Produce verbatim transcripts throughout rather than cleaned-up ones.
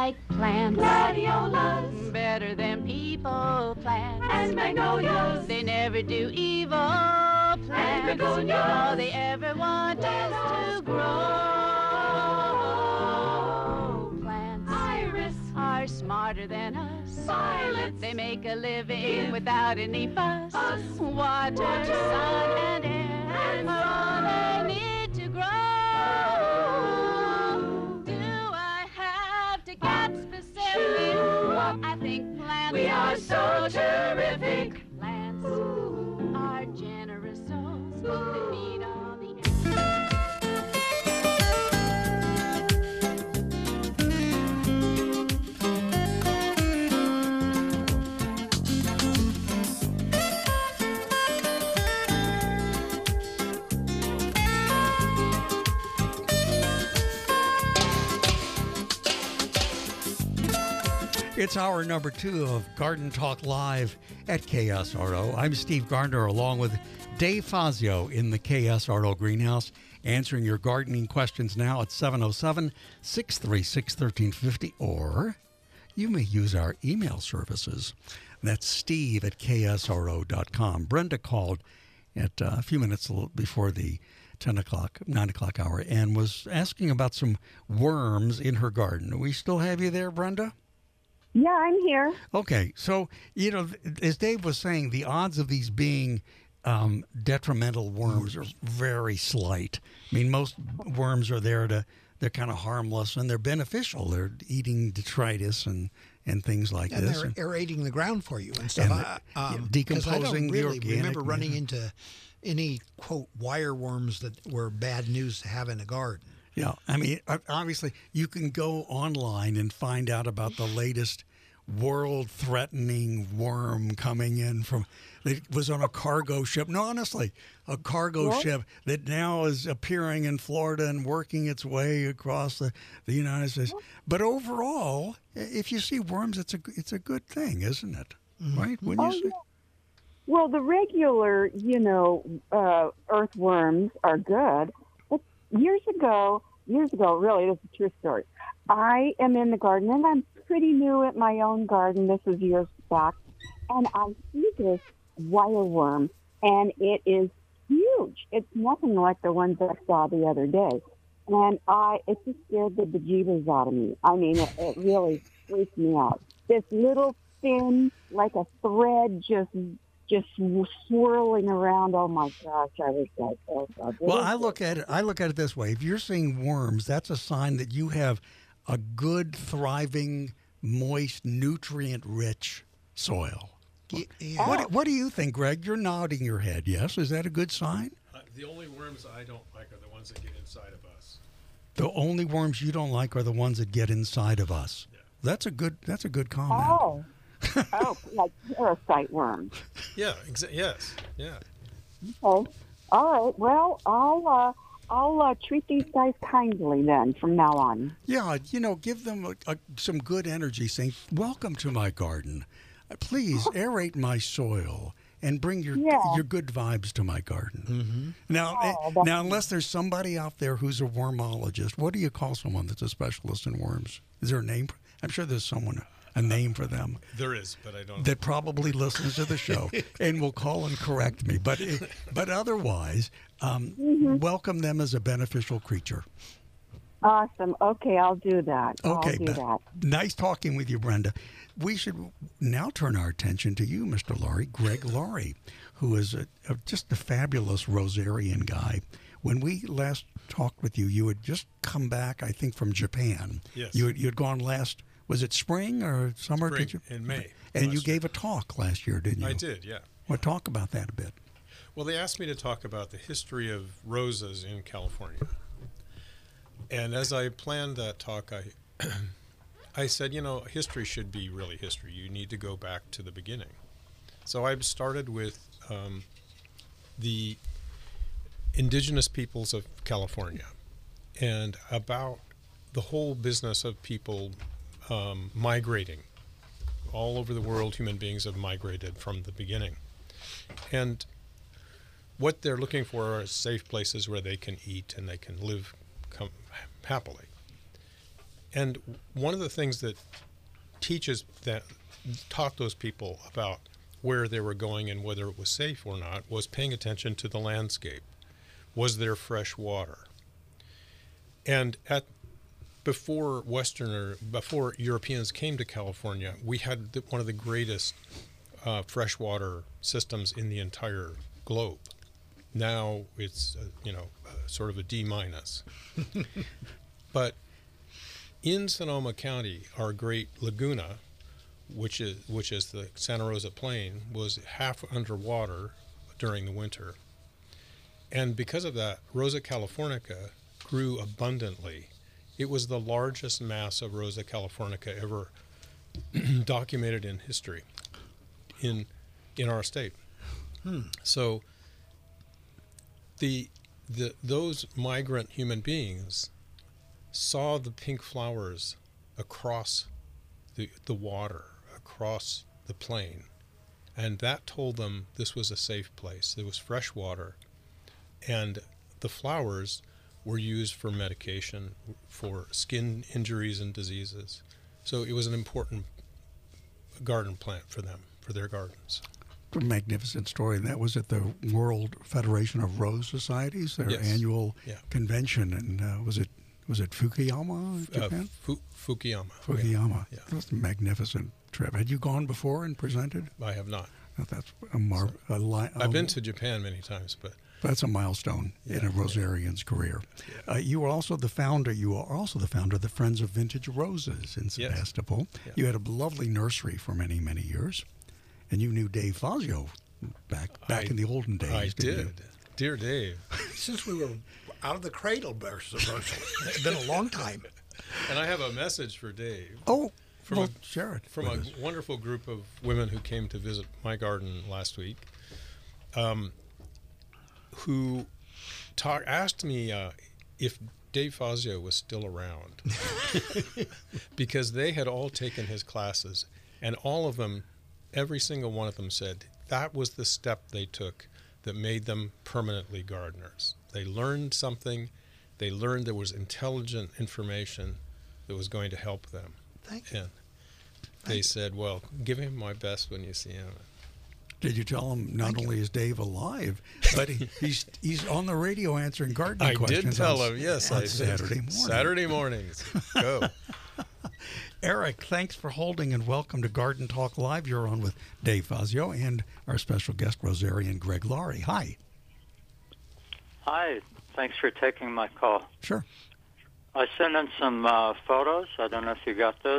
like plants. Gladiolas. Better than people plants. And magnolias. They never do evil plants. And begonias. All they ever want is to grow. Plants Iris. are smarter than us. Violets. They make a living Give without any fuss. us Water, water, sun, and air and are all they need to grow. Do I have to get specific? Shoo. I think plants We are so terrific. Plants are generous souls that feed all the It's hour number two of Garden Talk Live at K S R O. I'm Steve Gardner, along with Dave Fazio in the K S R O greenhouse, answering your gardening questions now at seven oh seven, six three six, one three five oh, or you may use our email services. That's steve at k s r o dot com. Brenda called at uh, a few minutes before the ten o'clock, nine o'clock hour and was asking about some worms in her garden. Do we still have you there, Brenda? Yeah, I'm here. Okay, so, you know, as Dave was saying, the odds of these being um, detrimental worms are very slight. I mean, most worms are there to, they're kind of harmless and they're beneficial. They're eating detritus and, and things like and this. they're And aerating the ground for you and stuff. And I, um, 'cause decomposing I don't the really organic remember running matter. into any, quote, wire worms that were bad news to have in a garden. Yeah, I mean, obviously, you can go online and find out about the latest world-threatening worm coming in from. It was on a cargo ship. No, honestly, a cargo What? ship that now is appearing in Florida and working its way across the, the United States. But overall, if you see worms, it's a it's a good thing, isn't it? Mm-hmm. Right? Wouldn't Oh, you say? yeah. Well, the regular, you know, uh, earthworms are good. But years ago, years ago, really, this is a true story. I am in the garden, and I'm pretty new at my own garden. This was years back. And I see this wireworm, and it is huge. It's nothing like the ones I saw the other day. And I, it just scared the bejeebers out of me. I mean, it, it really freaked me out. This little thin, like a thread, just just swirling around. Oh my gosh, I was like, oh God. Well, I look at it. I look at it this way: if you're seeing worms, that's a sign that you have a good, thriving, moist, nutrient-rich soil. Y- yeah. What, what do you think, Greg? You're nodding your head. Yes, is that a good sign? Uh, the only worms I don't like are the ones that get inside of us. The only worms you don't like are the ones that get inside of us. Yeah. That's a good. That's a good comment. Oh, oh, like parasite worms. Yeah, exa- yes, yeah. Okay. All right. Well, I'll uh, I'll uh, treat these guys kindly then from now on. Yeah, you know, give them a, a, some good energy, saying, "Welcome to my garden. Uh, Please aerate my soil and bring your Yeah. your good vibes to my garden." Mm-hmm. Now, Oh, eh, that's- now, unless there's somebody out there who's a wormologist, what do you call someone that's a specialist in worms? Is there a name? For, I'm sure there's someone a name for them There is, but I don't. that probably listens to the show and will call and correct me. But eh, but otherwise, um, Mm-hmm. welcome them as a beneficial creature. Awesome. Okay, I'll do that. Okay, I'll do Beth. that. Nice talking with you, Brenda. We should now turn our attention to you, Mister Laurie, Greg Laurie, who is a, a, just a fabulous Rosarian guy. When we last talked with you, you had just come back, I think, from Japan. Yes. You had, you had gone last, was it spring or summer? Spring, Did you? in May And last you year. gave a talk last year, didn't you? I did, yeah. Well, talk about that a bit. Well, they asked me to talk about the history of roses in California. And as I planned that talk, I I said, you know, history should be really history. You need to go back to the beginning. So I started with um, the indigenous peoples of California and about the whole business of people um, migrating. All over the world, human beings have migrated from the beginning. And what they're looking for are safe places where they can eat and they can live com- happily. and one of the things that teaches that taught those people about where they were going and whether it was safe or not was paying attention to the landscape. Was there fresh water? And at before Westerner, before Europeans came to California, we had the, one of the greatest uh, freshwater systems in the entire globe. Now it's uh, you know uh, sort of a D minus. But in Sonoma County, our great laguna, which is which is the Santa Rosa Plain, was half underwater during the winter, and because of that, Rosa californica grew abundantly. It was the largest mass of Rosa californica ever documented in history in in our state. Hmm. So the the those migrant human beings saw the pink flowers across the the water, across the plain, and that told them this was a safe place. There was fresh water, and the flowers were used for medication for skin injuries and diseases. So it was an important garden plant for them, for their gardens. A magnificent story. And that was at the World Federation of Rose Societies, their Yes. annual Yeah. convention. And uh, was it was it Fukuyama, Uh, Japan? Fu- Fukuyama. Fukuyama. Yeah. That was a magnificent trip. Had you gone before and presented? I have not. Oh, that's a mar- a li- I've been a- to Japan many times, but That's a milestone in Yeah, a Rosarian's career. Yeah. Uh, you were also the founder. You are also the founder of the Friends of Vintage Roses in Yes. Sebastopol. Yeah. You had a lovely nursery for many, many years, and you knew Dave Fazio back back I- in the olden days. I didn't did. you? Dear Dave. Since we were out of the cradle, Russell. It's been a long time. And I have a message for Dave Oh, From well, a- share it. from with a us. wonderful group of women who came to visit my garden last week, um, who talk, asked me uh, if Dave Fazio was still around, because they had all taken his classes, and all of them, every single one of them said that was the step they took that made them permanently gardeners. They learned something. They learned there was intelligent information that was going to help them. Thank you. And they said, well, give him my best when you see him. Did you tell him not Thank you. only is Dave alive, but he, he's he's on the radio answering gardening I questions? did tell on, him, yes, on I did. Saturday morning. Saturday mornings. Go. Eric, thanks for holding and welcome to Garden Talk Live. You're on with Dave Fazio and our special guest, Rosarian Greg Laurie. Hi. Hi, thanks for taking my call. Sure. I sent in some uh, photos. I don't know if you got those.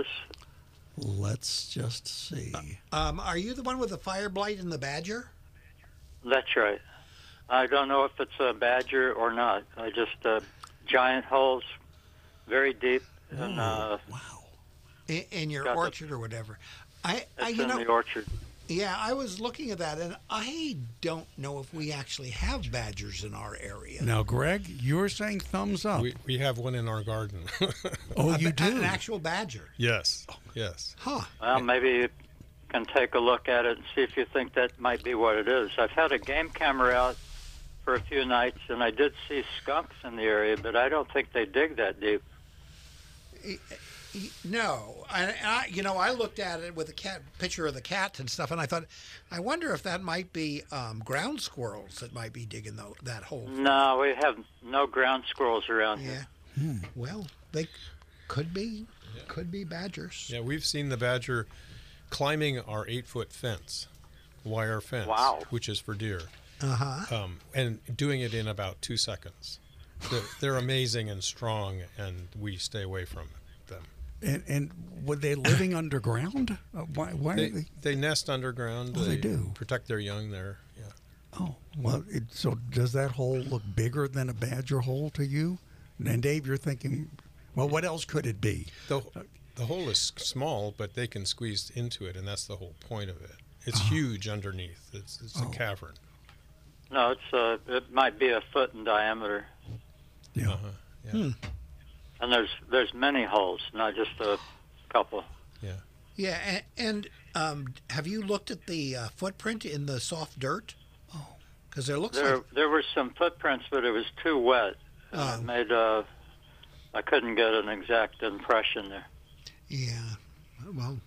Let's just see. Um, are you the one with the fire blight and the badger? That's right. I don't know if it's a badger or not. I just uh, giant holes, very deep, and uh, Wow. In, in your Got the- orchard or whatever. I, I it's you in know, the orchard. yeah, I was looking at that, and I don't know if we actually have badgers in our area. Now, Greg, you're saying thumbs up. We, we have one in our garden. oh, A you ba- do? An actual badger. Yes. Yes. Huh. Well, maybe you can take a look at it and see if you think that might be what it is. I've had a game camera out for a few nights, and I did see skunks in the area, but I don't think they dig that deep. Y- No, I, I, you know, I looked at it with a cat picture of the cat and stuff, and I thought, I wonder if that might be um, ground squirrels that might be digging tho- that hole. No, we have no ground squirrels around Yeah. here. Well, they could be, could be badgers. Yeah, we've seen the badger climbing our eight-foot fence, wire fence, Wow. which is for deer, Uh huh. um, and doing it in about two seconds. They're, they're amazing and strong, and we stay away from them. And, and were they living underground? Uh, why? Why They, are they? they nest underground. Oh, they do. Protect their young there. Yeah. Oh, well. It, so does that hole look bigger than a badger hole to you? And Dave, you're thinking, well, what else could it be? The, the hole is small, but they can squeeze into it, and that's the whole point of it. It's Uh-huh. huge underneath. It's, it's Oh. a cavern. No, it's uh, it might be a foot in diameter, Yeah. Uh-huh. Yeah. Hmm. and there's there's many holes, not just a couple. Yeah, and, and um, have you looked at the uh, footprint in the soft dirt? Oh. Because there looks There like there were some footprints, but it was too wet. Oh. It made uh, I couldn't get an exact impression there. Yeah. Well.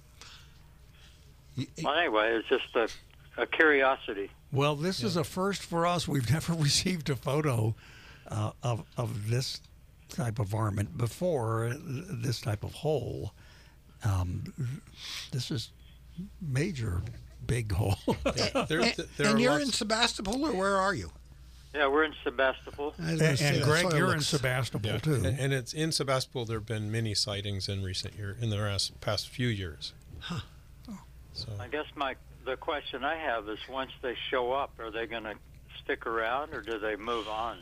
y- Well, anyway, it's just a, a curiosity. Well, this is a first for us. We've never received a photo uh, of of this type of varmint before. This type of hole. Um, this is major big hole. Yeah, there, And, there and are you're lots- in Sebastopol, or where are you? Yeah, we're in Sebastopol. I was and gonna say, and that Greg, soil you're in looks- Sebastopol Yeah, too. and, and it's in Sebastopol. There have been many sightings in recent year, in the past, past few years. Huh. So I guess my the question I have is, once they show up, are they going to stick around or do they move on?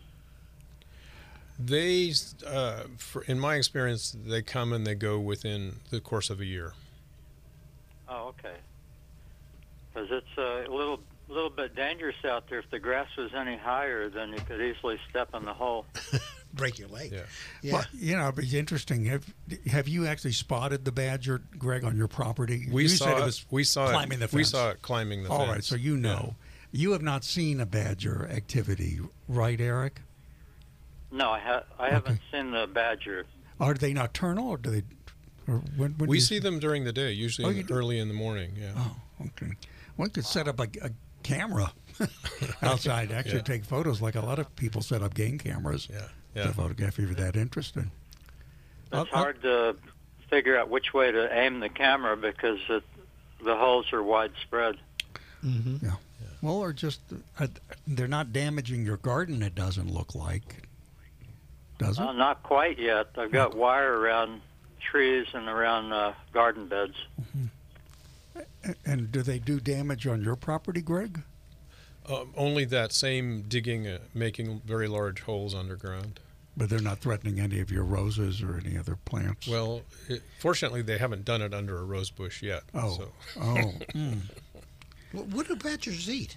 they, uh, for, in my experience, they come and they go within the course of a year. Oh, okay. Because it's a little little bit dangerous out there. If the grass was any higher, then you could easily step in the hole. Break your leg. Yeah. Yeah. Well, you know, it'd be interesting. Have have you actually spotted the badger, Greg, on your property? We you saw said it it- was we saw it- climbing the fence. we saw it climbing the All fence. right, so you know. You have not seen a badger activity, right, Eric? No, I, ha- I haven't seen the badger. Are they nocturnal, or do they? Or when, when We do you- see them during the day, usually Oh, in you the- do? early in the morning. Yeah. Oh, okay. One could set up a, a camera outside, actually Yeah. take photos, like a lot of people set up game cameras Yeah. to Yeah. photograph if you're that interested. It's Uh, uh, hard to figure out which way to aim the camera because it, the holes are widespread. Mm-hmm. Yeah. Well, or just uh, they're not damaging your garden. It doesn't look like, does it? Uh, not quite yet. I've got wire around trees and around uh, garden beds. A- And do they do damage on your property, Greg? Um, only that same digging, uh, making very large holes underground. But they're not threatening any of your roses or any other plants. Well, it, fortunately, they haven't done it under a rose bush yet. oh, So. oh, mm. What, what do badgers eat?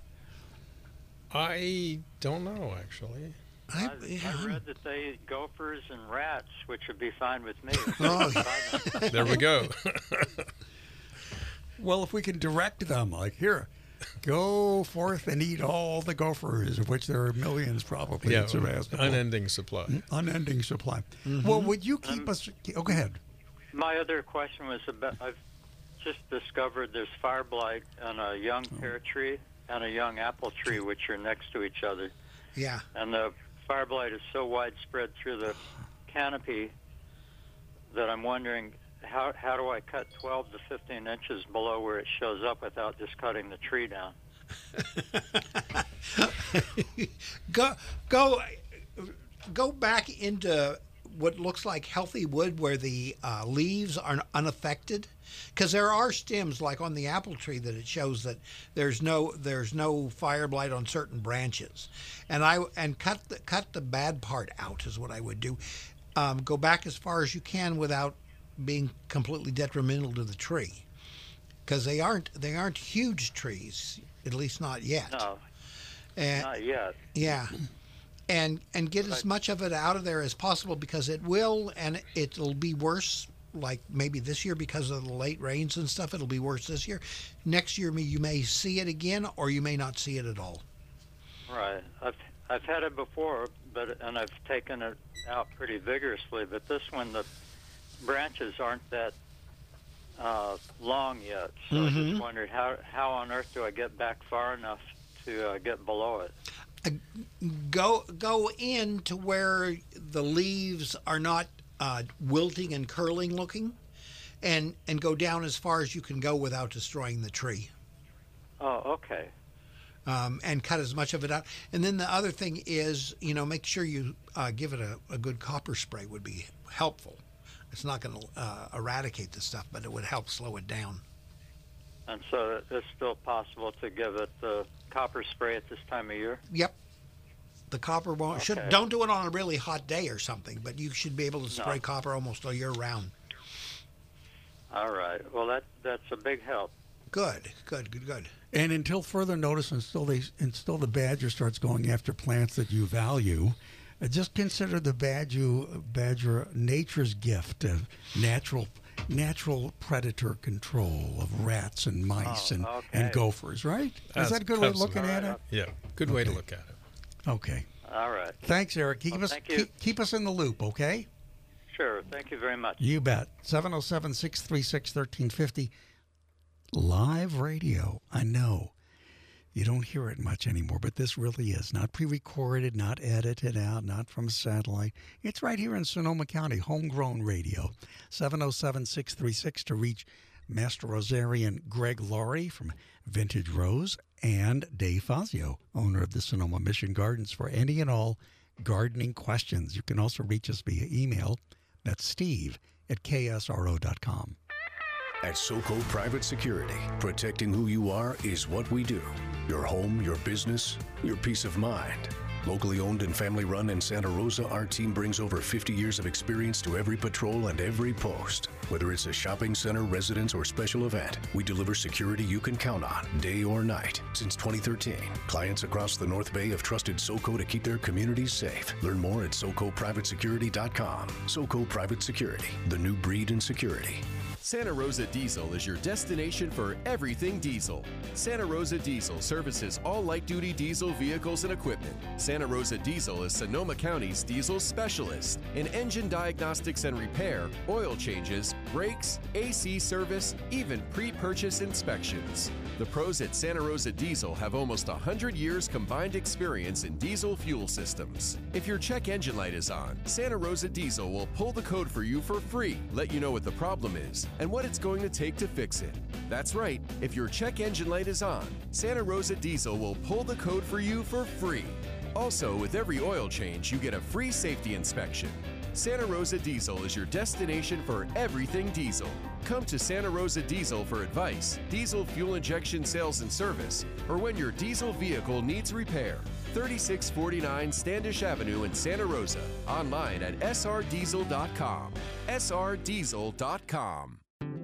I don't know, actually. I, I, yeah, I read that they eat gophers and rats, which would be fine with me. Oh. There we go. Well, if we can direct them, like here, go forth and eat all the gophers, of which there are millions probably yeah, in Sebastopol. unending supply. Unending supply. Well, would you keep Um, us? Oh, go ahead. My other question was about, I've just discovered there's fire blight on a young pear tree and a young apple tree, which are next to each other. yeah. And the fire blight is so widespread through the canopy that I'm wondering, how how do I cut twelve to fifteen inches below where it shows up without just cutting the tree down? go go go back into what looks like healthy wood where the uh, leaves are unaffected, because there are stems like on the apple tree that it shows that there's no there's no fire blight on certain branches, and I and cut the cut the bad part out is what I would do. Um, go back as far as you can without being completely detrimental to the tree, because they aren't they aren't huge trees, at least not yet. No, And, not yet. yeah, and and get as much of it out of there as possible, because it will, and it'll be worse. Like maybe this year because of the late rains and stuff, it'll be worse this year. Next year, you may see it again, or you may not see it at all. Right. I've I've had it before, but and I've taken it out pretty vigorously. But this one, the branches aren't that uh, long yet. So I Mhm. just wondered how how on earth do I get back far enough to uh, get below it? Go go in to where the leaves are not uh, wilting and curling looking, and and go down as far as you can go without destroying the tree. Oh, okay. Um, and cut as much of it out. And then the other thing is, you know, make sure you uh, give it a, a good copper spray would be helpful. It's not going to uh, eradicate the stuff, but it would help slow it down. And so it's still possible to give it the copper spray at this time of year? Yep. The copper won't. Should Okay. don't do it on a really hot day or something, but you should be able to spray No. copper almost all year round. All right. Well, that that's a big help. Good, good, good, good. And until further notice, until they, until the badger starts going after plants that you value, uh, just consider the badger, badger nature's gift of natural, natural predator control of rats and mice Oh, and, okay. and gophers. Right? Is That's that a good way of looking absolutely at it? right. Yeah, good way to Okay. look at it. Okay. All right. Thanks, Eric. Keep Well, us thank you. keep, keep us in the loop, okay? Sure. Thank you very much. You bet. seven oh seven, six three six, one three five oh. Live radio. I know. You don't hear it much anymore, but this really is. Not pre-recorded, not edited out, not from satellite. It's right here in Sonoma County, homegrown radio. seven oh seven, six three six to reach Master Rosarian Greg Laurie from Vintage Rose and Dave Fazio, owner of the Sonoma Mission Gardens, for any and all gardening questions. You can also reach us via email. That's Steve at K S R O dot com. At SoCo Private Security, protecting who you are is what we do. Your home, your business, your peace of mind. Locally owned and family run in Santa Rosa, our team brings over fifty years of experience to every patrol and every post. Whether it's a shopping center, residence, or special event, we deliver security you can count on, day or night. Since twenty thirteen, clients across the North Bay have trusted SoCo to keep their communities safe. Learn more at SoCo Private Security dot com. SoCo Private Security, the new breed in security. Santa Rosa Diesel is your destination for everything diesel. Santa Rosa Diesel services all light-duty diesel vehicles and equipment. Santa Rosa Diesel is Sonoma County's diesel specialist in engine diagnostics and repair, oil changes, brakes, A C service, even pre-purchase inspections. The pros at Santa Rosa Diesel have almost one hundred years combined experience in diesel fuel systems. If your check engine light is on, Santa Rosa Diesel will pull the code for you for free, let you know what the problem is, and what it's going to take to fix it. That's right, if your check engine light is on, Santa Rosa Diesel will pull the code for you for free. Also, with every oil change, you get a free safety inspection. Santa Rosa Diesel is your destination for everything diesel. Come to Santa Rosa Diesel for advice, diesel fuel injection sales and service, or when your diesel vehicle needs repair. thirty-six forty-nine Standish Avenue in Santa Rosa. Online at S R diesel dot com. S R diesel dot com.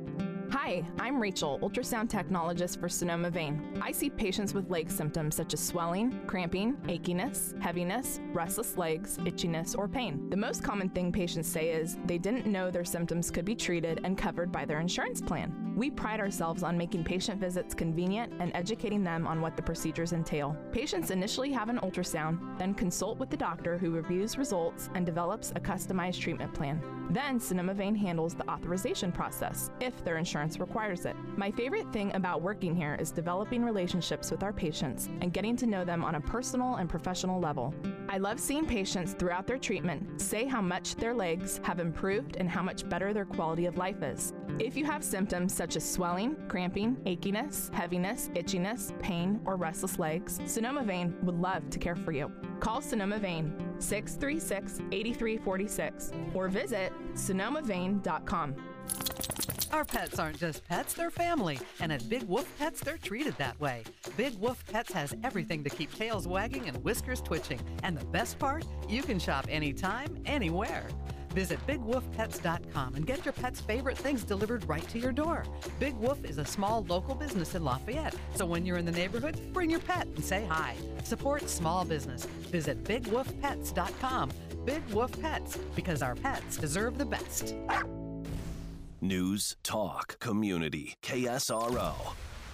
Hi, I'm Rachel, ultrasound technologist for Sonoma Vein. I see patients with leg symptoms such as swelling, cramping, achiness, heaviness, restless legs, itchiness, or pain. The most common thing patients say is they didn't know their symptoms could be treated and covered by their insurance plan. We pride ourselves on making patient visits convenient and educating them on what the procedures entail. Patients initially have an ultrasound, then consult with the doctor who reviews results and develops a customized treatment plan. Then Sonoma Vein handles the authorization process, if their insurance requires it. My favorite thing about working here is developing relationships with our patients and getting to know them on a personal and professional level. I love seeing patients throughout their treatment say how much their legs have improved and how much better their quality of life is. If you have symptoms such as swelling, cramping, achiness, heaviness, itchiness, pain, or restless legs, Sonoma Vein would love to care for you. Call Sonoma Vein six three six, eight three four six or visit sonoma vein dot com. Our pets aren't just pets, they're family. And at Big Wolf Pets, they're treated that way. Big Wolf Pets has everything to keep tails wagging and whiskers twitching. And the best part? You can shop anytime, anywhere. Visit big wolf pets dot com and get your pet's favorite things delivered right to your door. Big Wolf is a small local business in Lafayette, so when you're in the neighborhood, bring your pet and say hi. Support small business. Visit big wolf pets dot com. Big Wolf Pets, because our pets deserve the best. News, talk, community, K S R O.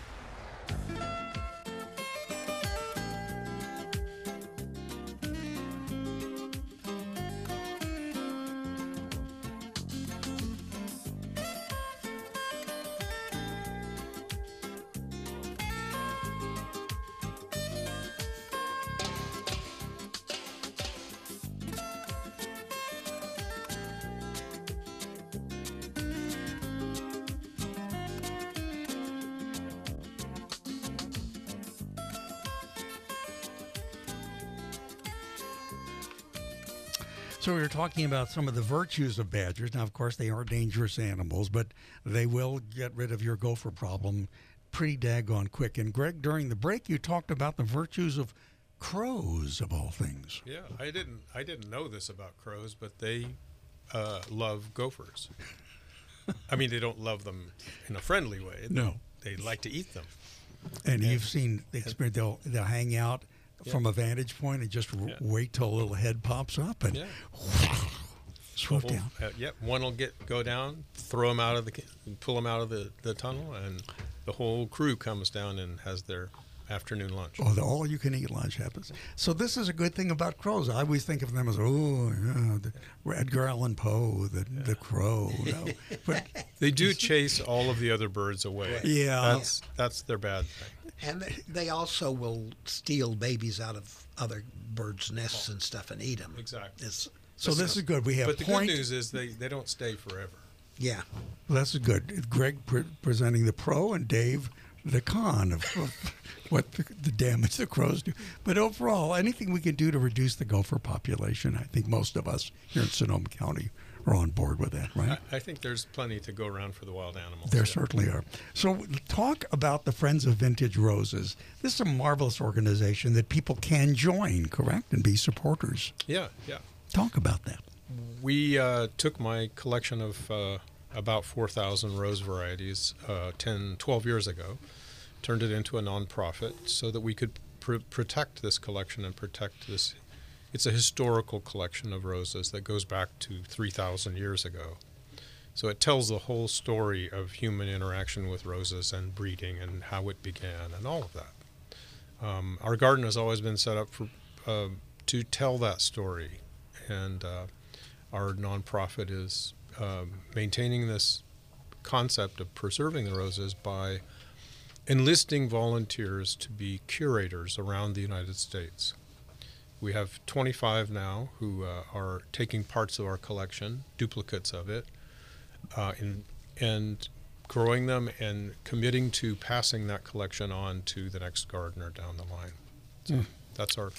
So we were talking about some of the virtues of badgers. Now, of course, they are dangerous animals, but they will get rid of your gopher problem pretty daggone quick. And Greg, during the break, you talked about the virtues of crows, of all things. Yeah, I didn't. I didn't know this about crows, but they uh, love gophers. I mean, they don't love them in a friendly way. No, they like to eat them. And, and you've seen the experience. They'll they'll hang out. Yeah. From a vantage point and just yeah. wait till a little head pops up and yeah. swoop well, down. Uh, yep, one will get go down, throw them out of the, pull them out of the, the tunnel, and the whole crew comes down and has their afternoon lunch. Oh, the all-you-can-eat lunch happens. So this is a good thing about crows. I always think of them as, oh, yeah, the Edgar Allan Poe, the yeah. the crow. No. But they do chase all of the other birds away. Yeah. That's, that's their bad thing. And they, they also will steal babies out of other birds' nests and stuff and eat them. Exactly. It's, so this is good. We have But the point. good news is they, they don't stay forever. Yeah. Well, that's good. Greg pre- presenting the pro and Dave the con of, of what the, the damage the crows do. But overall, anything we can do to reduce the gopher population, I think most of us here in Sonoma County are on board with that, right? I, I think there's plenty to go around for the wild animals. There yeah. certainly are. So talk about the Friends of Vintage Roses. This is a marvelous organization that people can join, correct, and be supporters. Yeah, yeah. Talk about that. We uh, took my collection of uh, about four thousand rose varieties uh, ten, twelve years ago, turned it into a nonprofit so that we could pr- protect this collection and protect this. It's a historical collection of roses that goes back to three thousand years ago. So it tells the whole story of human interaction with roses and breeding and how it began and all of that. Um, our garden has always been set up for uh, to tell that story, and uh, our nonprofit is uh, maintaining this concept of preserving the roses by enlisting volunteers to be curators around the United States. We have twenty-five now who uh, are taking parts of our collection, duplicates of it, uh, in, and growing them and committing to passing that collection on to the next gardener down the line. So mm. that's our.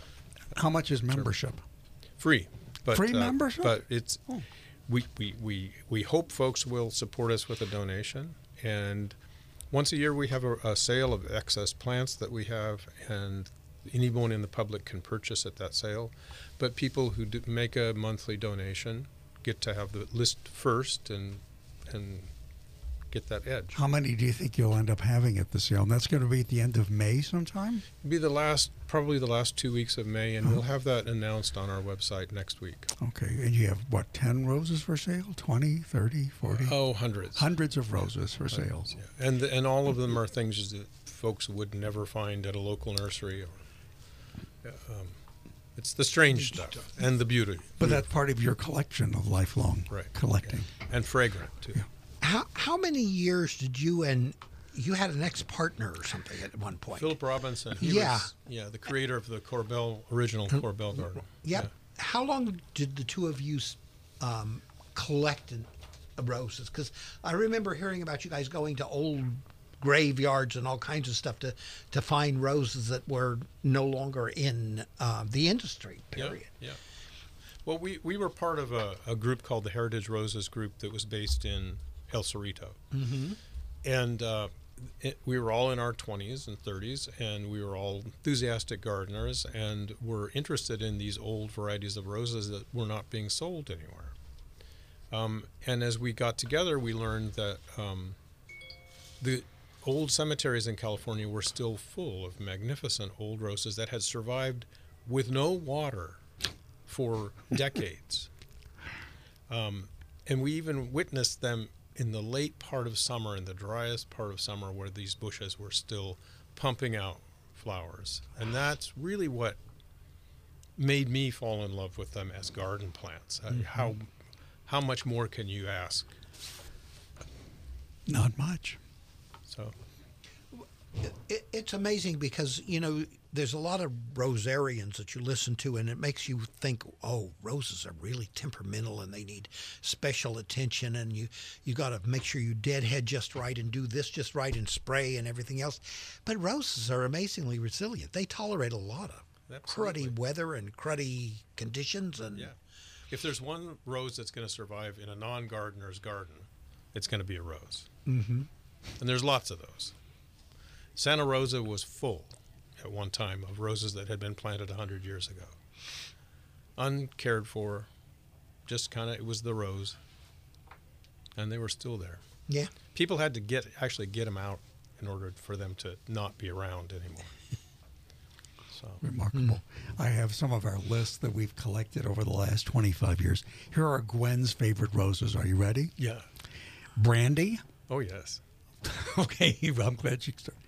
How much is membership? Free. But, Free uh, membership? But it's oh. we, we, we, we hope folks will support us with a donation. And once a year we have a, a sale of excess plants that we have, and anyone in the public can purchase at that sale. But people who do make a monthly donation get to have the list first and and get that edge. How many do you think you'll end up having at the sale? And that's going to be at the end of May sometime? It'll be the last, probably the last two weeks of May, and uh-huh. we'll have that announced on our website next week. Okay, and you have, what, ten roses for sale? twenty, thirty, forty? Oh, hundreds. Hundreds of roses for sale. Yeah. And and all of them are things that folks would never find at a local nursery. Or, um, it's the strange stuff and the beauty. But that's part of your collection of lifelong right. collecting. Yeah. And fragrant, too. Yeah. How how many years did you and you had an ex-partner or something at one point? Philip Robinson. He yeah. Was, yeah, the creator of the Corbel, original Corbel garden. Yep. Yeah. How long did the two of you um, collect in, uh, roses? Because I remember hearing about you guys going to old graveyards and all kinds of stuff to, to find roses that were no longer in uh, the industry, period. Yeah, yeah. Well, we, we were part of a, a group called the Heritage Roses Group that was based in El Cerrito. Mm-hmm. And uh, it, we were all in our twenties and thirties, and we were all enthusiastic gardeners and were interested in these old varieties of roses that were not being sold anywhere. Um, and as we got together, we learned that um, the old cemeteries in California were still full of magnificent old roses that had survived with no water for decades. Um, and we even witnessed them in the late part of summer, in the driest part of summer, where these bushes were still pumping out flowers. And that's really what made me fall in love with them as garden plants. Mm-hmm. Uh, how how much more can you ask? Not much. So it, it's amazing because, you know, there's a lot of rosarians that you listen to, and it makes you think, oh, roses are really temperamental and they need special attention, and you you got to make sure you deadhead just right and do this just right and spray and everything else. But roses are amazingly resilient. They tolerate a lot of Absolutely. cruddy weather and cruddy conditions. And yeah, if there's one rose that's going to survive in a non-gardener's garden, it's going to be a rose. Mm-hmm. And there's lots of those. Santa Rosa was full at one time of roses that had been planted one hundred years ago. Uncared for, just kind of, it was the rose. And they were still there. Yeah. People had to get actually get them out in order for them to not be around anymore. So remarkable. Mm. I have some of our lists that we've collected over the last twenty-five years. Here are Gwen's favorite roses. Are you ready? Yeah. Brandy. Oh, yes. Okay, I'm glad you started.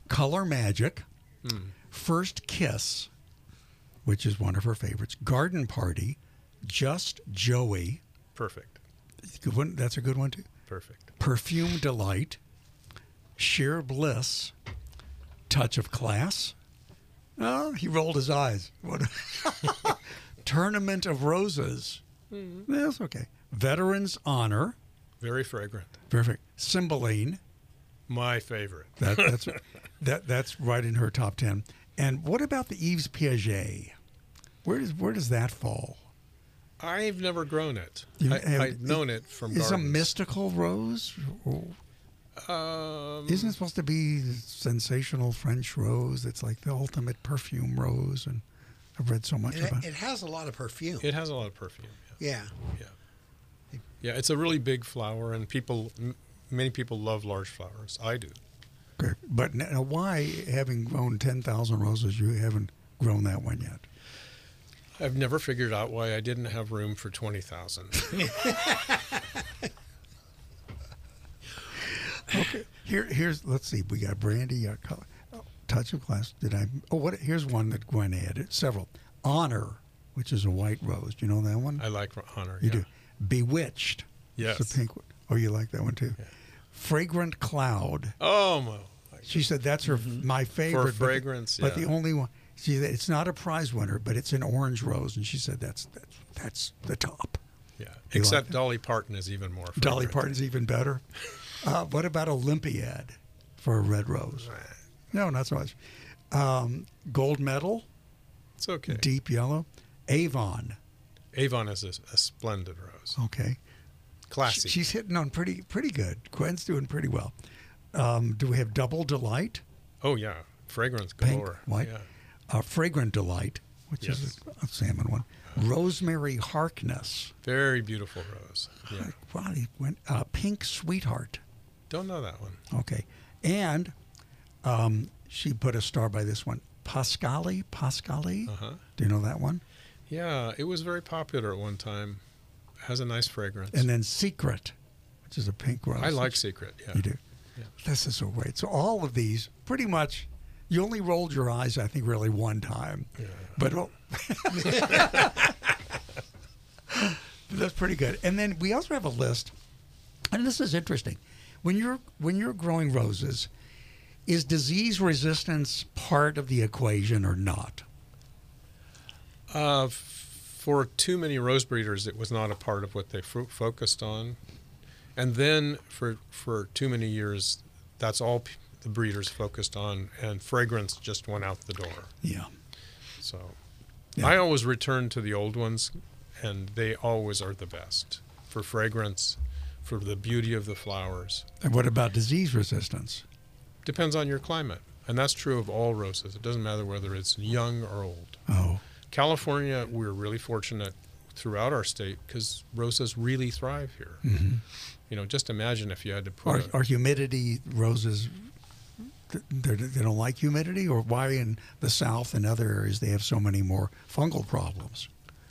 Color Magic, Hmm. First Kiss, which is one of her favorites, Garden Party, Just Joey. Perfect. Good one. That's a good one, too. Perfect. Perfume Delight, Sheer Bliss, Touch of Class. Oh, he rolled his eyes. What? Tournament of Roses. Mm-hmm. That's okay. Veterans Honor. Very fragrant. Perfect. Cymbeline. My favorite. That, that's that. That's right in her top ten. And what about the Yves Piaget? Where does where does that fall? I've never grown it. You I, have- I've known it from Is a gardens. mystical rose? Or- Um, Isn't it supposed to be sensational French rose? It's like the ultimate perfume rose, and I've read so much It, about it has a lot of perfume. It has a lot of perfume. Yeah. Yeah. Yeah, it's a really big flower, and people, m- many people love large flowers. I do. Okay. But now why, having grown ten thousand roses, you haven't grown that one yet? I've never figured out why I didn't have room for twenty thousand. Okay. Here, here's. Let's see. We got brandy. Uh, color, oh, Touch of Class. Did I? Oh, what? Here's one that Gwen added. Several. Honor, which is a white rose. Do you know that one? I like honor. You yeah. do. Bewitched. Yes. It's a pink one. Oh, you like that one too. Fragrant Cloud. Oh, my. She said that's her my favorite. but the- fragrance, but the, yeah. only one. See, it's not a prize winner, but it's an orange rose, and she said that's that's, that's the top. Yeah. You Except like that? Dolly Parton is even more fragrant. Dolly Parton's even better. Uh, what about Olympiad for a red rose? No, not so much. Um, gold medal. It's okay. Deep yellow. Avon. Avon is a, a splendid rose. Okay. Classy. Sh- She's hitting on pretty pretty good. Gwen's doing pretty well. Um, do we have Double Delight? Oh, yeah. Fragrance Pink, galore. white. Yeah. Uh, Fragrant Delight, which is Yes. a, a salmon one. Rosemary Harkness. Very beautiful rose. Yeah. Wow, he went, uh, Pink Sweetheart. Don't know that one. Okay. And um, she put a star by this one. Pascali, Pascali. Uh-huh. Do you know that one? Yeah, it was very popular at one time. Has a nice fragrance. And then Secret, which is a pink rose. I like Secret, yeah. You do? Yeah. This is so great. So all of these, pretty much, you only rolled your eyes, I think, really one time. Yeah. But well, that's pretty good. And then we also have a list, and this is interesting. When you're when you're growing roses, is disease resistance part of the equation or not? Uh, f- for too many rose breeders, it was not a part of what they fo- focused on. And then for for too many years, that's all p- the breeders focused on, and fragrance just went out the door. Yeah. So Yeah. I always return to the old ones, and they always are the best for fragrance, for the beauty of the flowers. And what about disease resistance? Depends on your climate, and that's true of all roses. It doesn't matter whether it's young or old. Oh. California, we're really fortunate throughout our state because roses really thrive here. Mm-hmm. You know, just imagine if you had to put Are, a, are humidity roses, th- they're- they don't like humidity? Or why in the South and other areas they have so many more fungal problems?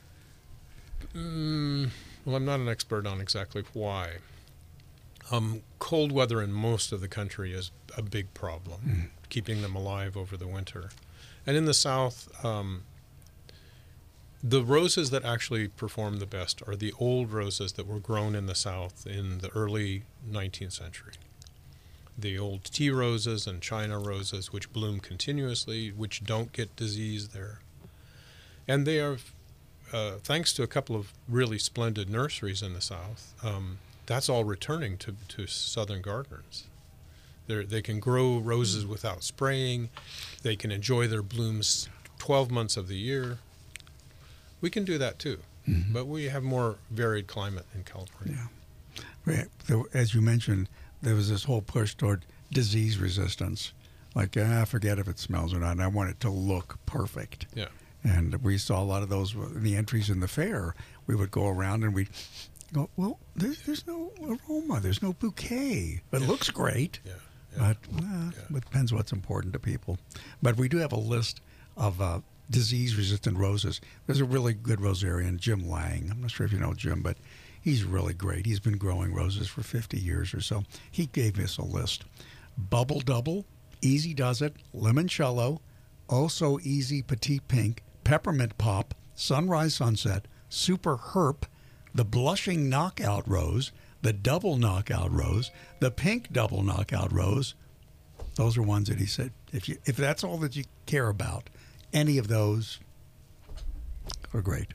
Mm, well, I'm not an expert on exactly why. Um, cold weather in most of the country is a big problem, Mm. keeping them alive over the winter. And in the South, um, the roses that actually perform the best are the old roses that were grown in the South in the early nineteenth century. The old tea roses and China roses, which bloom continuously, which don't get disease there. And they are, uh, thanks to a couple of really splendid nurseries in the South, um, that's all returning to, to southern gardeners. They're, they can grow roses without spraying. They can enjoy their blooms twelve months of the year. We can do that too, Mm-hmm. but we have more varied climate in California. Right. There- As you mentioned, there was this whole push toward disease resistance. Like, ah, forget if it smells or not. And I want it to look perfect. Yeah. And we saw a lot of those in the entries in the fair. We would go around and we'd go, well, there's, there's no aroma. There's no bouquet. It looks great. Yeah. But well, it depends what's important to people. But we do have a list of uh, disease-resistant roses. There's a really good rosarian, Jim Lang. I'm not sure if you know Jim, but he's really great. He's been growing roses for fifty years or so. He gave us a list. Bubble Double, Easy Does It, Limoncello, Oh So Easy Petite Pink, Peppermint Pop, Sunrise Sunset, Super Herp, the Blushing Knockout Rose, the Double Knockout Rose, the Pink Double Knockout Rose. Those are ones that he said, if you if that's all that you care about, any of those are great.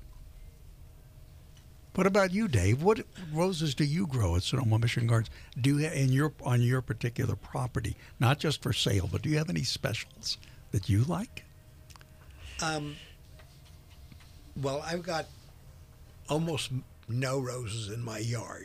What about you, Dave? What roses do you grow at Sonoma Mission Gardens? Do you in your on your particular property, not just for sale, but do you have any specials that you like? Um. Well, I've got almost no roses in my yard,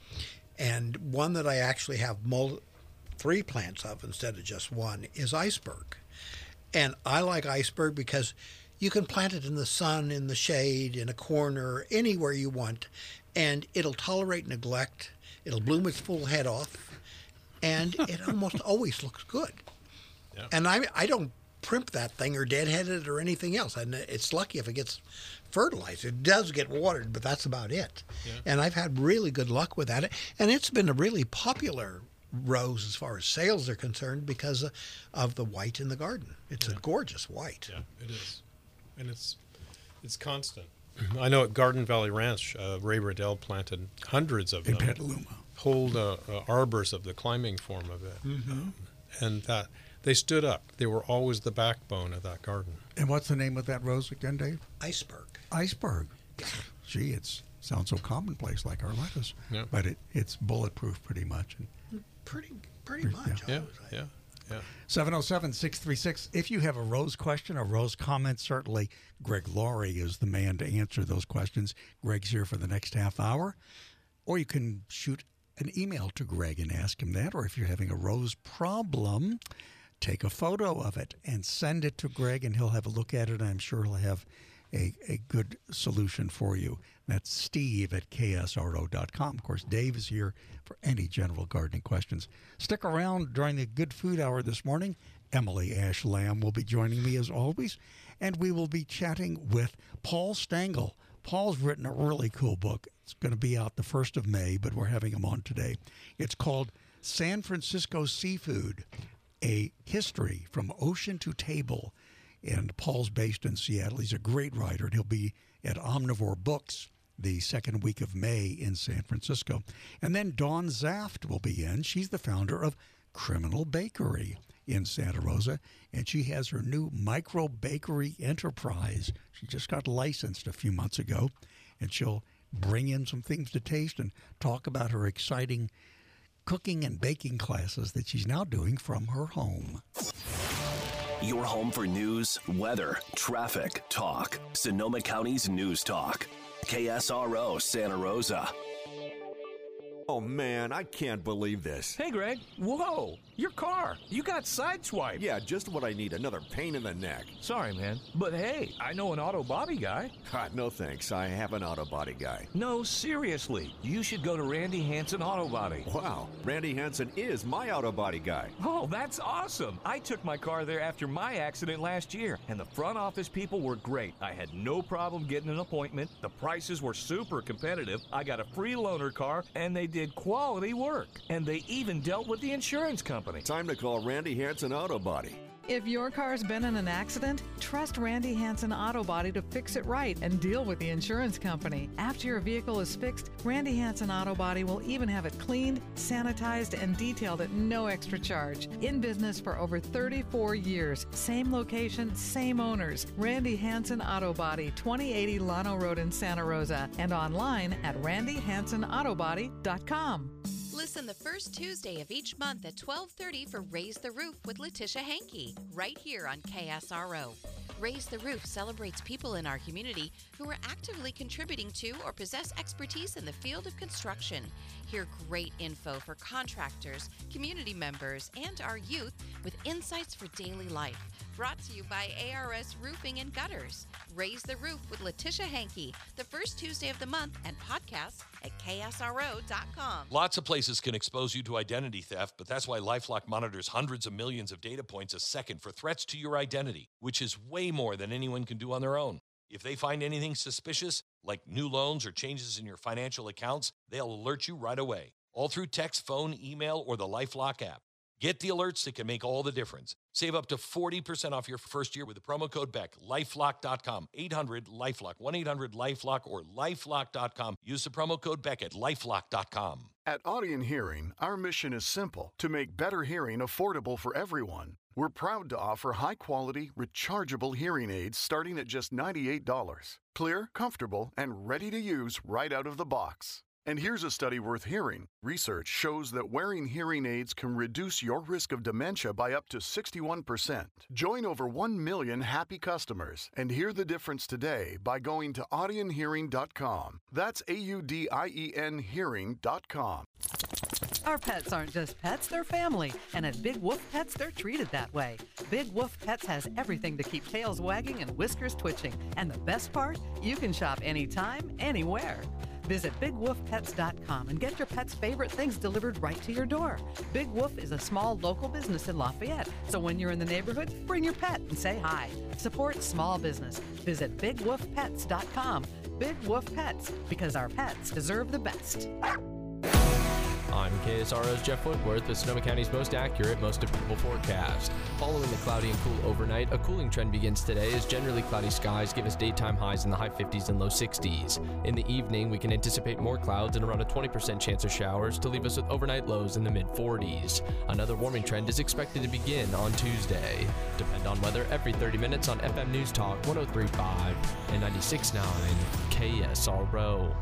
and one that I actually have mul- three plants of instead of just one is iceberg, and I like iceberg because you can plant it in the sun, in the shade, in a corner, anywhere you want, and it'll tolerate neglect. It'll bloom its full head off, and it almost always looks good. Yeah. And I I don't primp that thing or deadhead it or anything else. And it's lucky if it gets fertilized. It does get watered, but that's about it. Yeah. And I've had really good luck with that. And it's been a really popular rose as far as sales are concerned because of the white in the garden. It's Yeah. a gorgeous white. Yeah, it is. And it's it's constant. I know at Garden Valley Ranch, uh, Ray Riddell planted hundreds of In them. Petaluma. Whole uh, uh, arbors of the climbing form of it. Mm-hmm. Um, and that they stood up. They were always the backbone of that garden. And what's the name of that rose again, Dave? Iceberg. Iceberg. Gee, it sounds so commonplace like our lettuce, Yeah. but it, it's bulletproof pretty much. And Pretty, pretty much. Yeah, I would say. yeah, yeah. seven oh seven, six three six. If you have a Rose question, a Rose comment, certainly Greg Laurie is the man to answer those questions. Greg's here for the next half hour. Or you can shoot an email to Greg and ask him that. Or if you're having a Rose problem, take a photo of it and send it to Greg, and he'll have a look at it. And I'm sure he'll have a, a good solution for you. That's Steve at K S R O dot com. Of course, Dave is here for any general gardening questions. Stick around during the Good Food Hour this morning. Emily Ash Lamb will be joining me as always, and we will be chatting with Paul Stengel. Paul's written a really cool book. It's going to be out the first of May, but we're having him on today. It's called San Francisco Seafood, a history from ocean to table. And Paul's based in Seattle. He's a great writer, and he'll be at Omnivore Books the second week of May in San Francisco. And then Dawn Zaft will be in. She's the founder of Criminal Bakery in Santa Rosa, and she has her new micro bakery enterprise. She just got licensed a few months ago, and she'll bring in some things to taste and talk about her exciting cooking and baking classes that she's now doing from her home. Your home for news, weather, traffic, talk. Sonoma County's News Talk. K S R O Santa Rosa. Oh, man, I can't believe this. Hey, Greg. Whoa, your car. You got sideswiped. Yeah, just what I need, another pain in the neck. Sorry, man. But hey, I know an auto body guy. God, no thanks. I have an auto body guy. No, seriously. You should go to Randy Hansen Auto Body. Wow, Randy Hansen is my auto body guy. Oh, that's awesome. I took my car there after my accident last year, and the front office people were great. I had no problem getting an appointment. The prices were super competitive. I got a free loaner car, and they did quality work. And they even dealt with the insurance company. Time to call Randy Hansen Auto Body. If your car's been in an accident, trust Randy Hansen Auto Body to fix it right and deal with the insurance company. After your vehicle is fixed, Randy Hansen Auto Body will even have it cleaned, sanitized, and detailed at no extra charge. In business for over thirty-four years. Same location, same owners. Randy Hansen Auto Body, twenty eighty Llano Road in Santa Rosa, and online at randy hansen auto body dot com. Listen the first Tuesday of each month at twelve thirty for Raise the Roof with Letitia Hankey, right here on K S R O. Raise the Roof celebrates people in our community who are actively contributing to or possess expertise in the field of construction. Hear great info for contractors, community members, and our youth with insights for daily life. Brought to you by A R S Roofing and Gutters. Raise the Roof with Letitia Hankey, the first Tuesday of the month, and podcasts at K S R O dot com. Lots of places can expose you to identity theft, but that's why LifeLock monitors hundreds of millions of data points a second for threats to your identity, which is way more than anyone can do on their own. If they find anything suspicious, like new loans or changes in your financial accounts, they'll alert you right away, all through text, phone, email, or the LifeLock app. Get the alerts that can make all the difference. Save up to forty percent off your first year with the promo code Beck. lifelock dot com. eight hundred LifeLock. one eight hundred LifeLock or lifelock dot com. Use the promo code Beck at lifelock dot com. At Audion Hearing, our mission is simple: to make better hearing affordable for everyone. We're proud to offer high-quality, rechargeable hearing aids starting at just ninety-eight dollars. Clear, comfortable, and ready to use right out of the box. And here's a study worth hearing. Research shows that wearing hearing aids can reduce your risk of dementia by up to sixty-one percent. Join over one million happy customers and hear the difference today by going to audion hearing dot com. That's A U D I E N hearing dot com. Our pets aren't just pets, they're family. And at Big Wolf Pets, they're treated that way. Big Wolf Pets has everything to keep tails wagging and whiskers twitching. And the best part? You can shop anytime, anywhere. Visit big wolf pets dot com and get your pet's favorite things delivered right to your door. Big Wolf is a small local business in Lafayette, so when you're in the neighborhood, bring your pet and say hi. Support small business. Visit big wolf pets dot com. Big Wolf Pets, because our pets deserve the best. I'm K S R O's Jeff Woodworth with Sonoma County's most accurate, most dependable forecast. Following the cloudy and cool overnight, a cooling trend begins today as generally cloudy skies give us daytime highs in the high fifties and low sixties. In the evening, we can anticipate more clouds and around a twenty percent chance of showers to leave us with overnight lows in the mid forties. Another warming trend is expected to begin on Tuesday. Depend on weather every thirty minutes on F M News Talk one oh three point five and ninety-six point nine K S R O.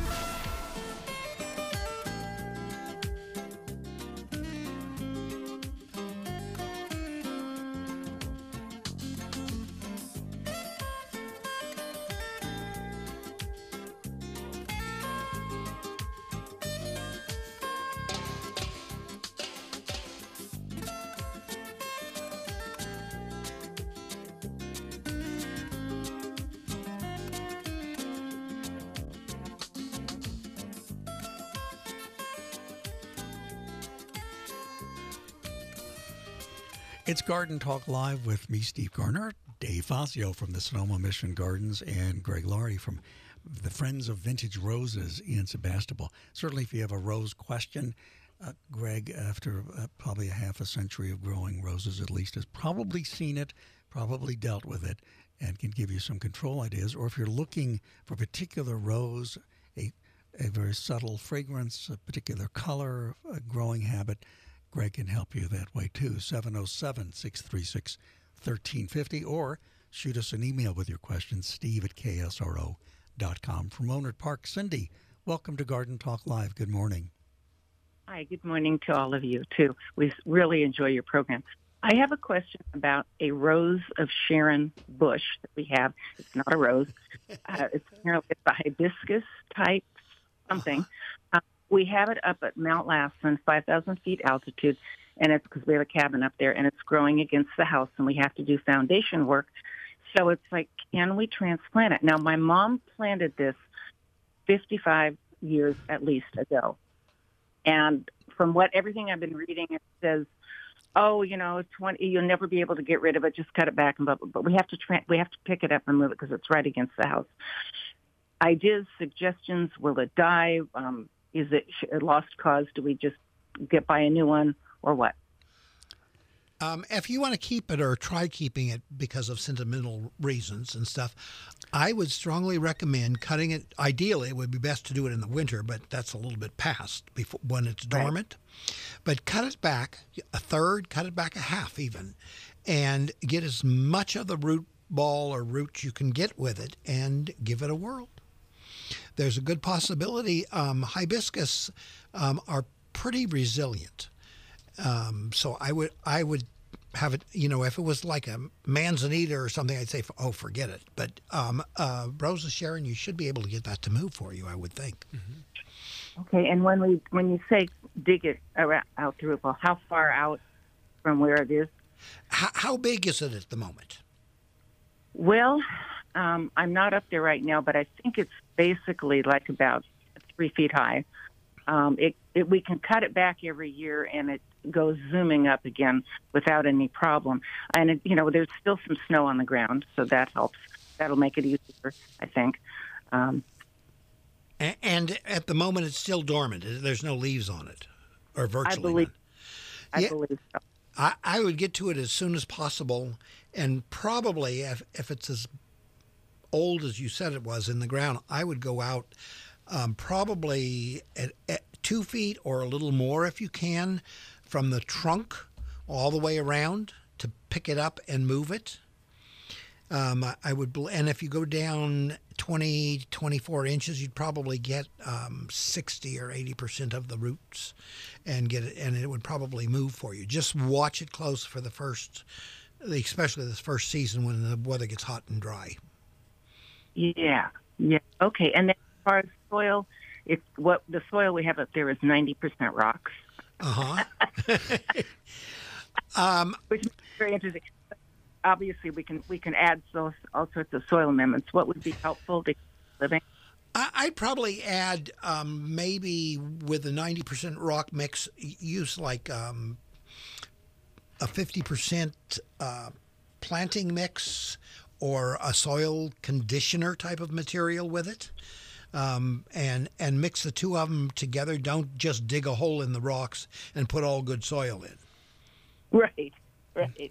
It's Garden Talk Live with me, Steve Garner, Dave Fazio from the Sonoma Mission Gardens, and Greg Laurie from the Friends of Vintage Roses in Sebastopol. Certainly, if you have a rose question, uh, Greg, after uh, probably a half a century of growing roses at least, has probably seen it, probably dealt with it, and can give you some control ideas. Or if you're looking for a particular rose, a, a very subtle fragrance, a particular color, a growing habit, Greg can help you that way, too. seven oh seven, six three six, one three five oh, or shoot us an email with your questions, steve at k s r o dot com. From Ownard Park, Cindy, welcome to Garden Talk Live. Good morning. Hi, good morning to all of you, too. We really enjoy your program. I have a question about a Rose of Sharon bush that we have. It's not a rose. Uh, it's, it's a hibiscus type something. Uh-huh. Uh, We have it up at Mount Lassen, five thousand feet altitude, and it's because we have a cabin up there, and it's growing against the house, and we have to do foundation work. So it's like, can we transplant it? Now, my mom planted this fifty-five years at least ago, and from what everything I've been reading, it says, oh, you know, twenty, you'll never be able to get rid of it. Just cut it back, and blah, blah, but we have to tra- we have to pick it up and move it because it's right against the house. Ideas, suggestions: will it die? Um, Is it a lost cause? Do we just get buy a new one or what? Um, if you want to keep it or try keeping it because of sentimental reasons and stuff, I would strongly recommend cutting it. Ideally, it would be best to do it in the winter, but that's a little bit past before when it's dormant. Right. But cut it back a third, cut it back a half even, and get as much of the root ball or root you can get with it and give it a whirl. There's a good possibility. Um, hibiscus um, are pretty resilient, um, so I would I would have it. You know, if it was like a manzanita or something, I'd say, oh, forget it. But um, uh, Rose of Sharon, you should be able to get that to move for you, I would think. Mm-hmm. Okay, and when we when you say dig it around, out through, well, how far out from where it is? How, how big is it at the moment? Well. Um, I'm not up there right now, but I think it's basically like about three feet high. Um, it, it we can cut it back every year, and it goes zooming up again without any problem. And it, you know, there's still some snow on the ground, so that helps. That'll make it easier, I think. Um, and, and at the moment, it's still dormant. There's no leaves on it, or virtually I believe. none. I Yeah. believe so. I, I would get to it as soon as possible, and probably if, if it's as old as you said it was in the ground, I would go out um, probably at, at two feet or a little more if you can from the trunk all the way around to pick it up and move it. Um, I- I would, bel- and if you go down twenty, twenty-four inches, you'd probably get um, sixty or eighty percent of the roots, and get it, and it would probably move for you. Just watch it close for the first, especially this first season when the weather gets hot and dry. Yeah, yeah. Okay, and then as far as soil, it's what the soil we have up there is ninety percent rocks. Uh huh. um, Which is very interesting. Obviously, we can we can add so, all sorts of soil amendments. What would be helpful to living? I- I'd probably add um, maybe with the ninety percent rock mix, y- use like um, a fifty percent uh, planting mix or a soil conditioner type of material with it, um, and and mix the two of them together. Don't just dig a hole in the rocks and put all good soil in. Right, right.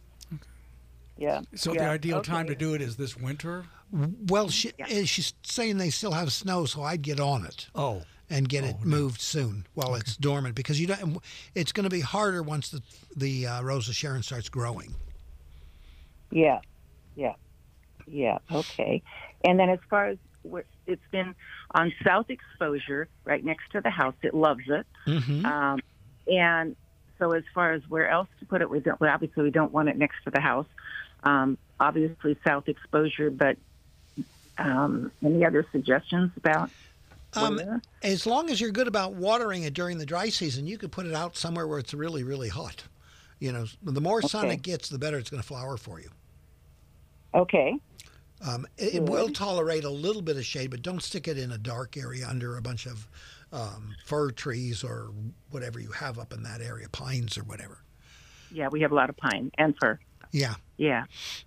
Yeah. So yeah. the ideal okay. time to do it is this winter? Well, she, eh, she's saying they still have snow, so I'd get on it. Oh. And get it moved soon while it's dormant, because you don't. It's going to be harder once the the uh, Rosa Sharon starts growing. Yeah, yeah, yeah. Okay. And then as far as where it's been on south exposure, right next to the house, it loves it. Mm-hmm. Um, and so as far as where else to put it, we don't. Well, obviously, we don't want it next to the house. Um, obviously, south exposure, but um, any other suggestions about? Um, as long as you're good about watering it during the dry season, you could put it out somewhere where it's really, really hot. You know, the more sun Okay. it gets, the better it's going to flower for you. Okay. Um, it, it will tolerate a little bit of shade, but don't stick it in a dark area under a bunch of um, fir trees or whatever you have up in that area, pines or whatever. Yeah, we have a lot of pine and fir. Yeah. Yeah.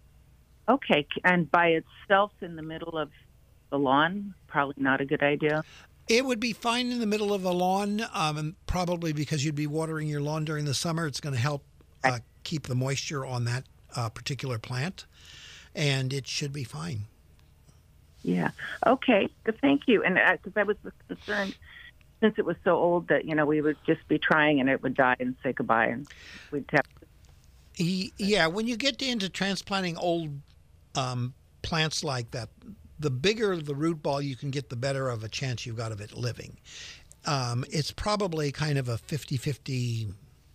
Okay, and by itself in the middle of the lawn, probably not a good idea. It would be fine in the middle of a lawn, um, and probably because you'd be watering your lawn during the summer. It's going to help uh, keep the moisture on that uh, particular plant, and it should be fine. Yeah. Okay. Good. Thank you. And because I was concerned, since it was so old, that you know we would just be trying and it would die and say goodbye, and we'd have. E- Yeah, when you get into transplanting old um, plants like that, the bigger the root ball you can get, the better of a chance you've got of it living. Um, it's probably kind of a fifty-fifty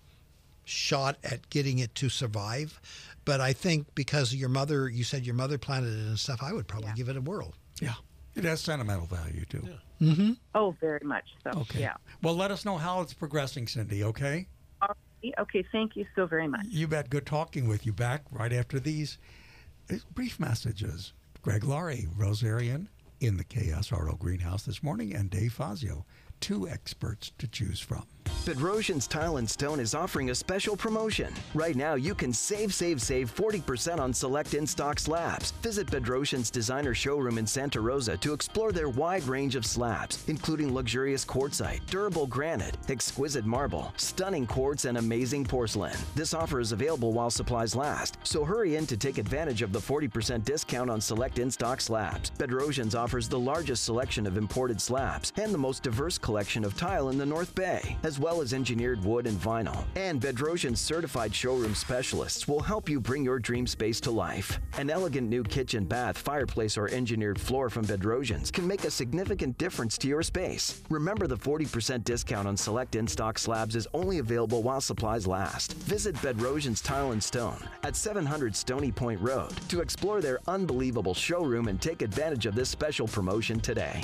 shot at getting it to survive. But I think because your mother, you said your mother planted it and stuff, I would probably give it a whirl. Yeah. It has sentimental value, too. Mm-hmm. Oh, very much so. Okay. Yeah. Well, let us know how it's progressing, Cindy, okay? Okay. Thank you so very much. You bet. Good talking with you. Back right after these uh, brief messages. Greg Laurie, Rosarian, in the K S R O greenhouse this morning, and Dave Fazio, two experts to choose from. Bedrosian's Tile and Stone is offering a special promotion. Right now, you can save, save, save forty percent on select in-stock slabs. Visit Bedrosian's designer showroom in Santa Rosa to explore their wide range of slabs, including luxurious quartzite, durable granite, exquisite marble, stunning quartz, and amazing porcelain. This offer is available while supplies last, so hurry in to take advantage of the forty percent discount on select in-stock slabs. Bedrosian's offers the largest selection of imported slabs and the most diverse collection of tile in the North Bay, as well as engineered wood and vinyl. And Bedrosian's certified showroom specialists will help you bring your dream space to life. An elegant new kitchen, bath, fireplace, or engineered floor from Bedrosian's can make a significant difference to your space. Remember, the forty percent discount on select in-stock slabs is only available while supplies last. Visit Bedrosian's Tile and Stone at seven hundred Stony Point Road to explore their unbelievable showroom and take advantage of this special promotion today.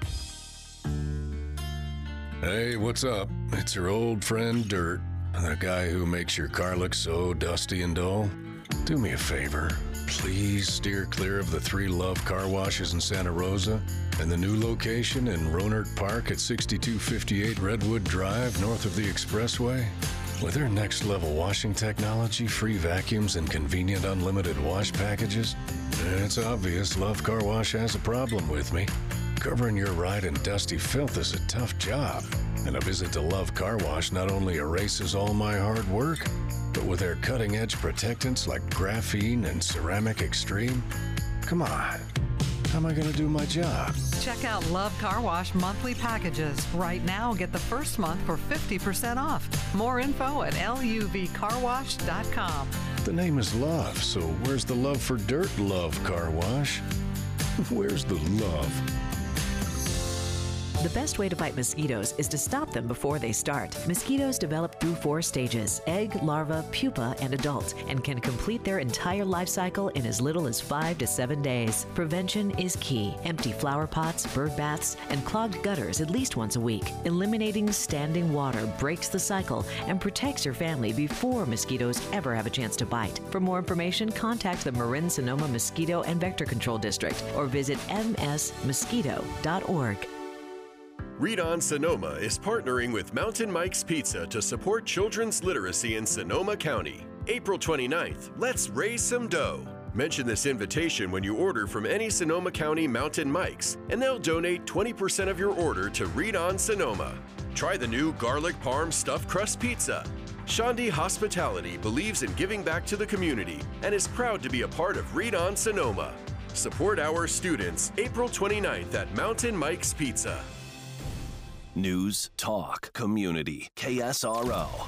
Hey, what's up? It's your old friend Dirt, the guy who makes your car look so dusty and dull. Do me a favor. Please steer clear of the three Love car washes in Santa Rosa and the new location in Rohnert Park at sixty-two fifty-eight Redwood Drive north of the Expressway. With their next-level washing technology, free vacuums, and convenient unlimited wash packages, it's obvious Love Car Wash has a problem with me. Covering your ride in dusty filth is a tough job. And a visit to Love Car Wash not only erases all my hard work, but with their cutting-edge protectants like graphene and ceramic extreme, come on, how am I going to do my job? Check out Love Car Wash monthly packages. Right now, get the first month for fifty percent off. More info at L U V car wash dot com. The name is Love, so where's the love for dirt, Love Car Wash? Where's the love? The best way to fight mosquitoes is to stop them before they start. Mosquitoes develop through four stages: egg, larva, pupa, and adult, and can complete their entire life cycle in as little as five to seven days. Prevention is key. Empty flower pots, bird baths, and clogged gutters at least once a week. Eliminating standing water breaks the cycle and protects your family before mosquitoes ever have a chance to bite. For more information, contact the Marin Sonoma Mosquito and Vector Control District or visit m s mosquito dot org. Read On Sonoma is partnering with Mountain Mike's Pizza to support children's literacy in Sonoma County. April twenty-ninth, let's raise some dough. Mention this invitation when you order from any Sonoma County Mountain Mike's, and they'll donate twenty percent of your order to Read On Sonoma. Try the new garlic parm stuffed crust pizza. Shandi Hospitality believes in giving back to the community and is proud to be a part of Read On Sonoma. Support our students April twenty-ninth at Mountain Mike's Pizza. News, talk, community, K S R O.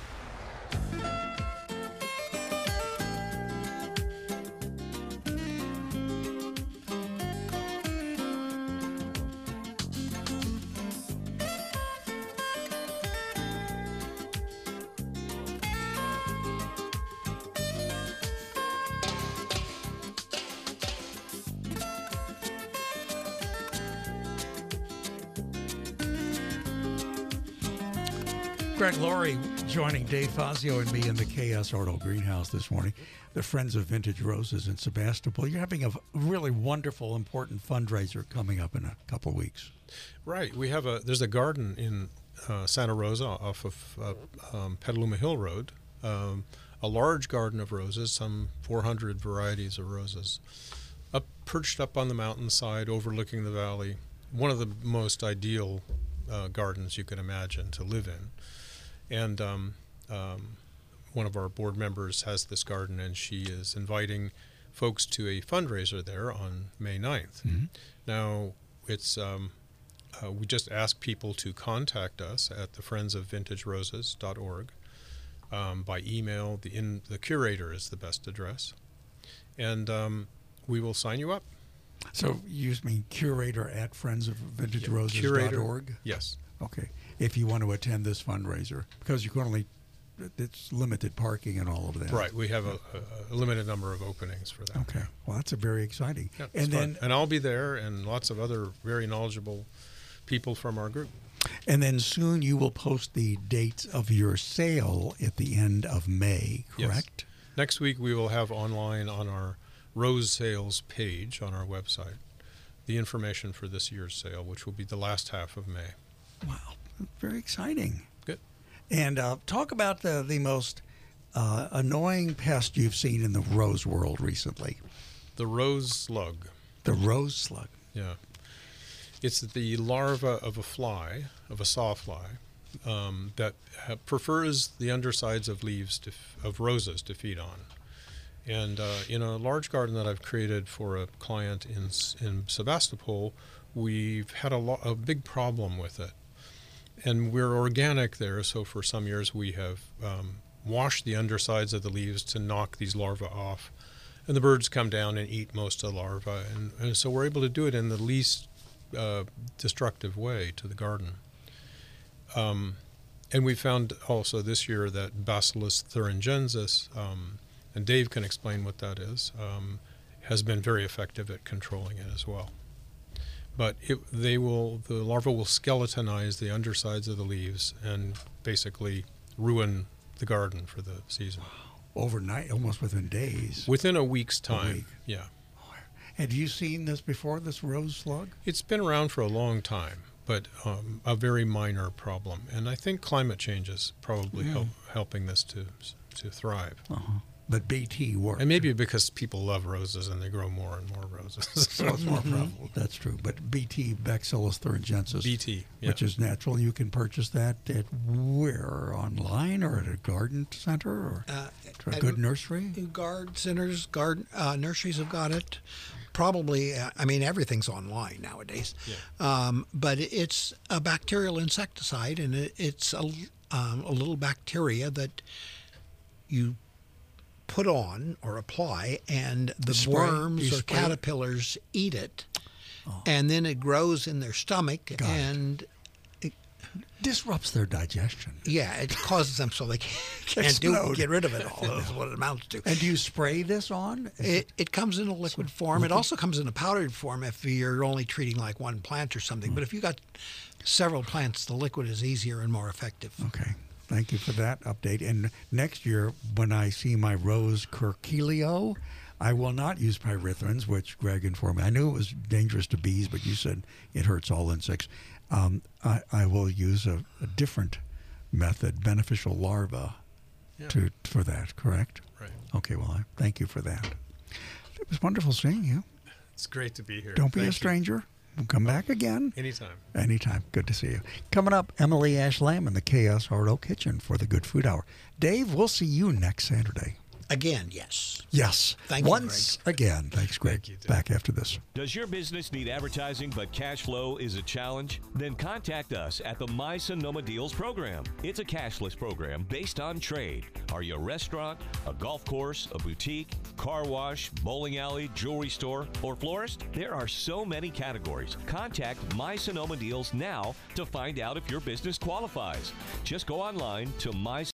Greg Laurie joining Dave Fazio and me in the K S R O greenhouse this morning. The Friends of Vintage Roses in Sebastopol. You're having a really wonderful, important fundraiser coming up in a couple of weeks. Right. We have a there's a garden in uh, Santa Rosa off of uh, um, Petaluma Hill Road. Um, a large garden of roses, some four hundred varieties of roses, up perched up on the mountainside, overlooking the valley. One of the most ideal uh, gardens you can imagine to live in. And um, um, one of our board members has this garden, and she is inviting folks to a fundraiser there on May ninth. Mm-hmm. Now, it's um, uh, we just ask people to contact us at the friends of vintage roses dot org um, by email. The in the curator is the best address, and um, we will sign you up. So you mean curator at friends of vintage roses dot org? Yes. Okay. If you want to attend this fundraiser, because you can only, it's limited parking and all of that. Right. We have a, a limited number of openings for that. Okay. Well, that's a very exciting. Yeah, and then, fun. And I'll be there, and lots of other very knowledgeable people from our group. And then soon you will post the dates of your sale at the end of May, correct? Yes. Next week we will have online on our Rose Sales page on our website the information for this year's sale, which will be the last half of May. Wow. Very exciting. Good. And uh, talk about the, the most uh, annoying pest you've seen in the rose world recently. The rose slug. The rose slug. Yeah. It's the larva of a fly, of a sawfly, um, that ha- prefers the undersides of leaves to f- of roses to feed on. And uh, in a large garden that I've created for a client in in Sebastopol, we've had a, lo- a big problem with it. And we're organic there, so for some years we have um, washed the undersides of the leaves to knock these larvae off. And the birds come down and eat most of the larvae. And, and so we're able to do it in the least uh, destructive way to the garden. Um, and we found also this year that Bacillus thuringiensis, um, and Dave can explain what that is, um, has been very effective at controlling it as well. But it, they will, the larva will skeletonize the undersides of the leaves and basically ruin the garden for the season. Overnight, almost within days. Within a week's time, a week. Yeah. Have you seen this before, this rose slug? It's been around for a long time, but um, a very minor problem. And I think climate change is probably Yeah. help, helping this to to thrive. Uh-huh. but B T worked. And maybe because people love roses and they grow more and more roses. So it's more prevalent. That's true. But B T, Bacillus thuringiensis, B T, yeah. which is natural. You can purchase that at where? Online or at a garden center or Uh, to a at- good nursery? Garden centers, garden uh, nurseries have got it. Probably, uh, I mean, everything's online nowadays. Yeah. Um, but it's a bacterial insecticide, and it, it's a, um, a little bacteria that you put on or apply, and the Spray- worms you or spray it? caterpillars eat it, and then it grows in their stomach, Got it. and Disrupts their digestion. yeah, it causes them so they can't do Explode. get rid of it all. Is what it amounts to. And do you spray this on? Is It, it comes in a liquid form. It liquid? also comes in a powdered form if you're only treating like one plant or something. But if you got several plants, the liquid is easier and more effective. Okay. Thank you for that update. And next year, when I see my rose Curculio, I will not use pyrethrins, which Greg informed me. I knew it was dangerous to bees, but you said it hurts all insects. Um, I, I will use a, a different method, beneficial larva, Yeah. to for that, correct? Right. Okay, well, I thank you for that. It was wonderful seeing you. It's great to be here. Don't be Thank a you. stranger. We'll come back again. Anytime. Anytime. Good to see you. Coming up, Emily Ash Lamb in the K S R O kitchen for the Good Food Hour. Dave, we'll see you next Saturday. Again, yes. Yes. Thank you, Once again. Thanks, Greg. Thank you, Dave. Back after this. Does your business need advertising but cash flow is a challenge? Then contact us at the My Sonoma Deals program. It's a cashless program based on trade. Are you a restaurant, a golf course, a boutique, car wash, bowling alley, jewelry store, or florist? There are so many categories. Contact My Sonoma Deals now to find out if your business qualifies. Just go online to my